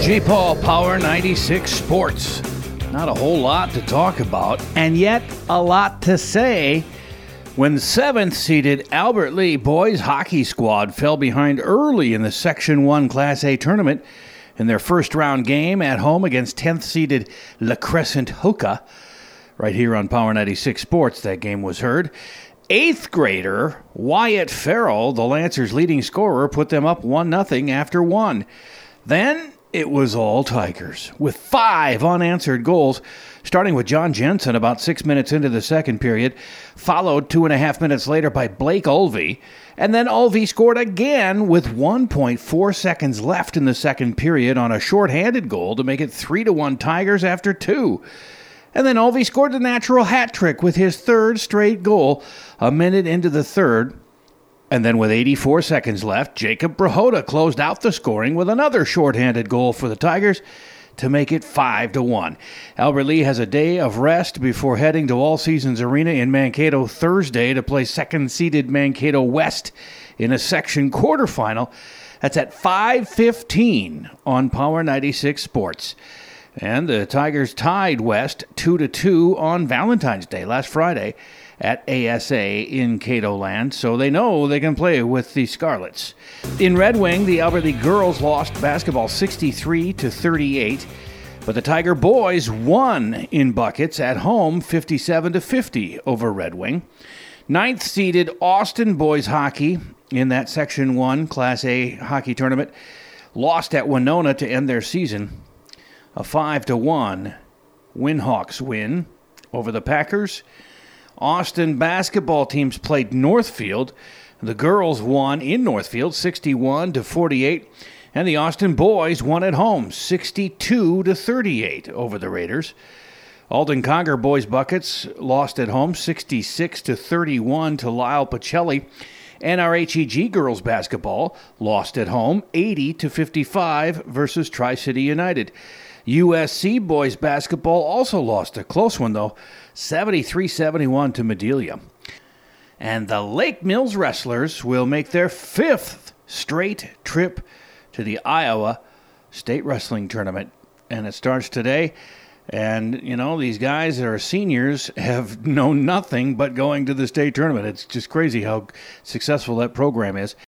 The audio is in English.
AJ Paul, Power 96 Sports. Not a whole lot to talk about, and yet a lot to say when 7th-seeded Albert Lea boys hockey squad fell behind early in the Section 1 Class A tournament in their first-round game at home against 10th-seeded La Crescent Hoka. Right here on Power 96 Sports, that game was heard. 8th grader Wyatt Farrell, the Lancers' leading scorer, put them up 1-0 after 1. Then it was all Tigers, with 5 unanswered goals, starting with John Jensen about 6 minutes into the second period, followed 2.5 minutes later by Blake Ulvey, and then Ulvey scored again with 1.4 seconds left in the second period on a shorthanded goal to make it 3-1 Tigers after 2. And then Ulvey scored the natural hat trick with his third straight goal a minute into the third. And then with 84 seconds left, Jacob Brahota closed out the scoring with another shorthanded goal for the Tigers to make it 5-1. Albert Lea has a day of rest before heading to All Seasons Arena in Mankato Thursday to play second-seeded Mankato West in a section quarterfinal. That's at 5:15 on Power 96 Sports. And the Tigers tied West 2-2 on Valentine's Day last Friday at ASA in Cato Land, so they know they can play with the Scarlets. In Red Wing, the Albert Lea girls lost basketball 63-38, but the Tiger boys won in buckets at home 57-50 over Red Wing. 9th-seeded Austin boys hockey in that Section 1 Class A hockey tournament lost at Winona to end their season. A 5-1 Winhawks win over the Packers. Austin basketball teams played Northfield. The girls won in Northfield 61-48, and the Austin boys won at home 62-38 over the Raiders. Alden Conger boys buckets lost at home 66-31 to Lyle Pacelli. NRHEG girls basketball lost at home 80-55 versus Tri-City United. USC boys basketball also lost a close one, though, 73-71 to Madelia. And the Lake Mills Wrestlers will make their 5th straight trip to the Iowa State Wrestling Tournament. And it starts today. And, you know, these guys that are seniors have known nothing but going to the state tournament. It's just crazy how successful that program is.